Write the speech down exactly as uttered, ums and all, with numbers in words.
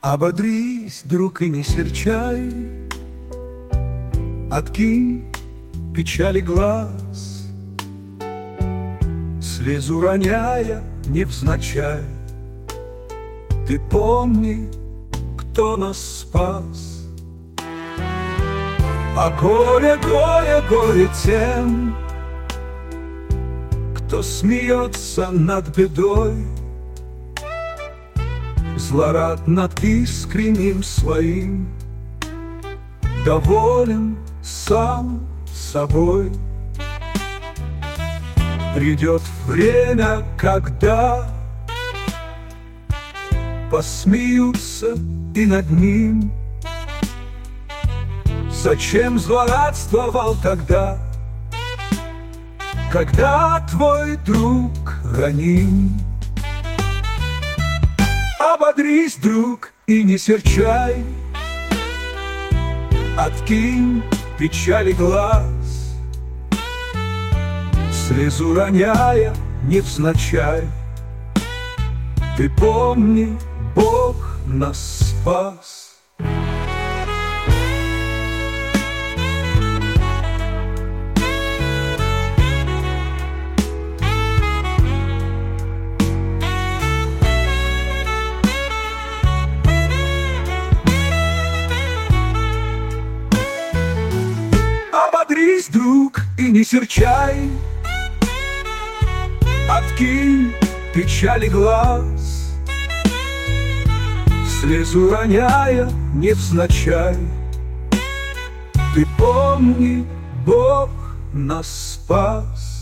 Ободрись, друг, и не серчай, откинь печали глаз, слезу роняя невзначай. Ты помни, кто нас спас. А горе, горе, горе тем, кто смеется над бедой, злорад над искренним своим, доволен сам собой. Придет время, когда посмеются и над ним. Зачем злорадствовал тогда, когда твой друг раним? Ободрись, друг, и не серчай, откинь печали глаз, слезу роняя невзначай. Ты помни, Бог нас спас. Ободрись, друг, и не серчай, откинь печали глаз, слезу роняя невзначай. Ты помни, Бог нас спас.